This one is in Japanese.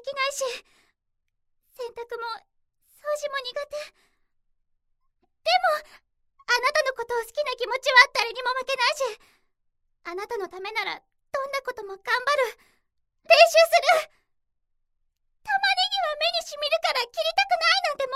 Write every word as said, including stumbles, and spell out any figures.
きないし、洗濯も掃除も苦手。でもあなたのことを好きな気持ちは誰にも負けないし、あなたのためならどんなことも頑張る。練習する。玉ねぎは目にしみるから切りたくないなんて